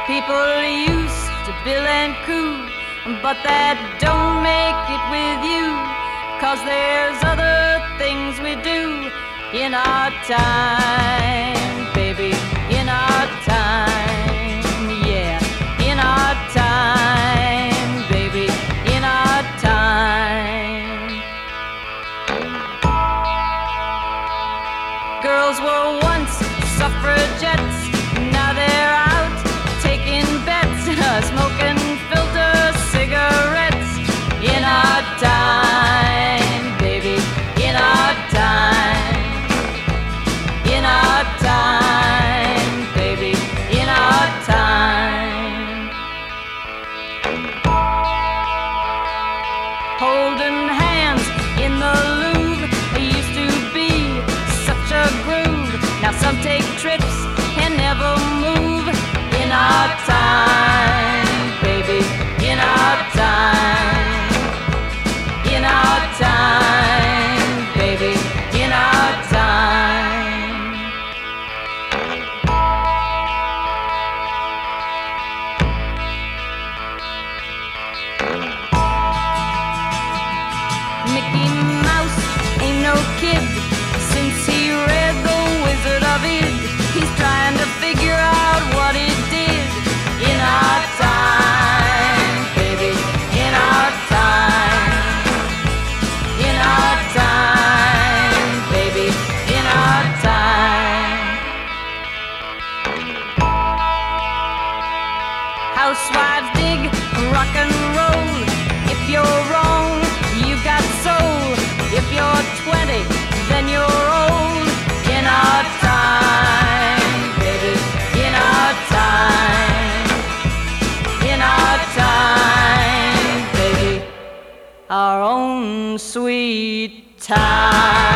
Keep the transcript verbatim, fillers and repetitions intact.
People used to bill and coo, but that don't make it with you, 'cause there's other things we do in our time, baby, in our time, yeah, in our time, baby, in our time. Girls were once suffragettes, now they're out taking bets, smoking filter cigarettes in our time, baby, in our time, in our time, baby, in our time. Holding hands in the Louvre used to be such a groove. Now some take trips and never move in our time, baby, in our time, in our time, baby, in our time. Mickey Mouse ain't no kid. Since he read The Wizard of Oz, he's trying to figure out what he did in our time, baby, in our time, in our time, baby, in our time. Housewives dig rock and roll. If you're wrong, you've got soul. If you're twenty, then you're old in our time, baby, in our time, in our time, baby, our own sweet time.